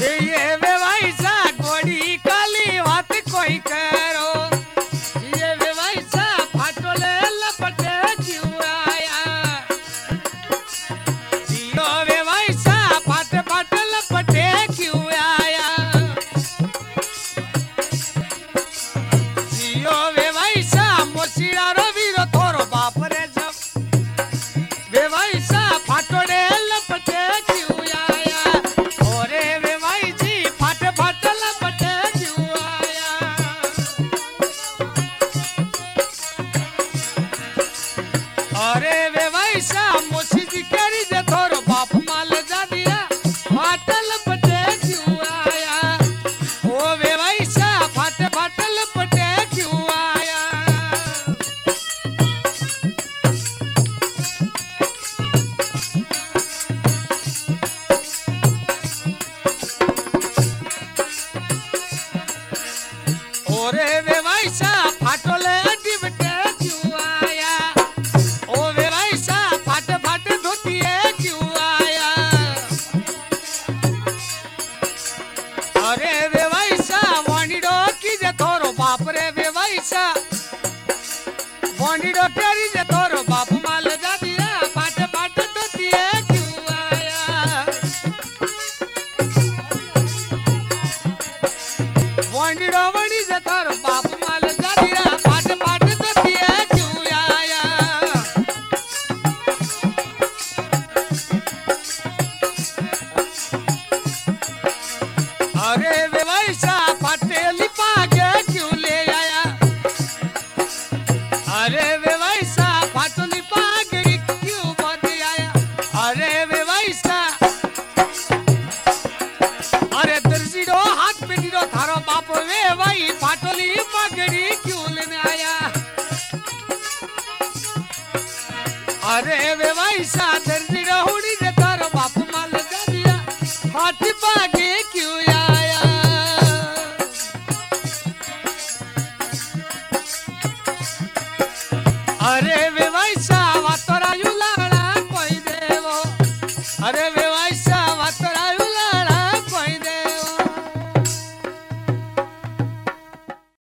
ये वे भाई सा गोड़ी काली बात कोई करो ये वे भाई सा फाटोले लपटे क्यों आया जियो वे भाई सा फाट फाट लपटे क्यों आया जियो वे भाई सा मोसीरा रो वीरो थोरो बाप रे जब वे भाई सा फाटोले लपटे क्यों आया ओरे वे भाई जी फाट फाट लपटे क्यों आया अरे वे भाई सा मोसी जी केरी जे थोरो बाप माल जा दिया फाट लपटे क्यों आया ओ वे भाई सा फाट फाट लपटे क्यों आया ओरे वे भाई सा फाटोले डिबटे क्यों आया ओ वे भाई सा फाट फाट धोतिए क्यों आया अरे वे भाई सा वाणीडो की जे थोरो बाप रे वे भाई सा वाणीडो तेरी जे थोरो बाप माल जा दिया फाट फाट धोतिए क्यों आया वाणीडो वणी जे थोरो बाप माल जा दिया फाट फाट धोतिए क्यों आया अरे वे भाई सा फाटेली पागे क्यों ले आया अरे वे भाई सा फाटली पागड़ी क्यों बद आया अरे वे भाई सा अरे दर्जीडो हाथ पे नीरो थारो बाप वे भाई फाटली पागड़ी क्यों लेने आया अरे वे भाई सा दर्जीडो हुड़ी जे थारो बाप माल जा दिया हाथ पागे क्यों